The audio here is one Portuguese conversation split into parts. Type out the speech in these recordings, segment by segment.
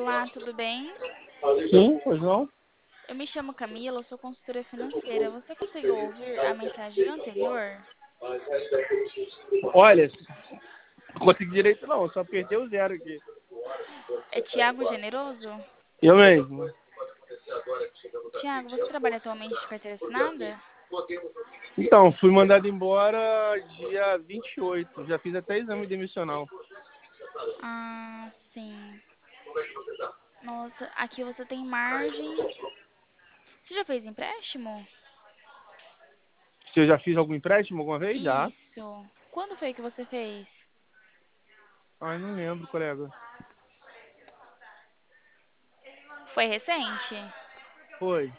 Olá, tudo bem? Sim, pois não? Eu me chamo Camila, eu sou consultora financeira. Você conseguiu ouvir a mensagem anterior? Olha, não consegui direito não, só apertei o zero aqui. É Tiago Generoso? Eu mesmo. Tiago, você trabalha atualmente de carteira assinada? Então, fui mandado embora dia 28. Já fiz até exame demissional. Ah, sim. Nossa, aqui você tem margem. Você já fez empréstimo? Você já fiz algum empréstimo alguma vez? Já. Isso. Quando foi que você fez? Ai, não lembro, colega. Foi recente? Foi.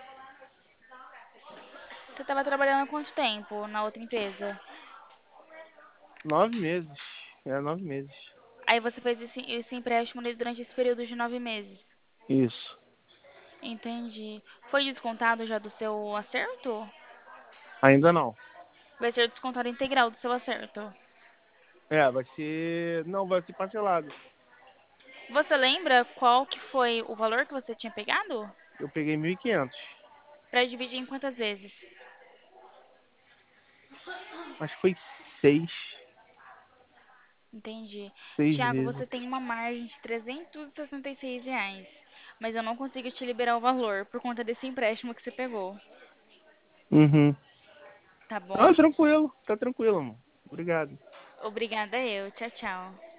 Você estava trabalhando há quanto tempo na outra empresa? 9 meses. É, 9 meses. Aí você fez esse empréstimo durante esse período de 9 meses. Isso. Entendi. Foi descontado já do seu acerto? Ainda não. Vai ser descontado integral do seu acerto. É, vai ser. Não, vai ser parcelado. Você lembra qual que foi o valor que você tinha pegado? Eu peguei 1.500. Para dividir em quantas vezes? Acho que foi seis. Entendi. 6 vezes. Tiago, você tem uma margem de R$ 366, mas eu não consigo te liberar o valor por conta desse empréstimo que você pegou, Uhum. tá Ah, bom? tranquilo. Tá tranquilo, amor. Obrigado. Obrigada eu. Tchau, tchau.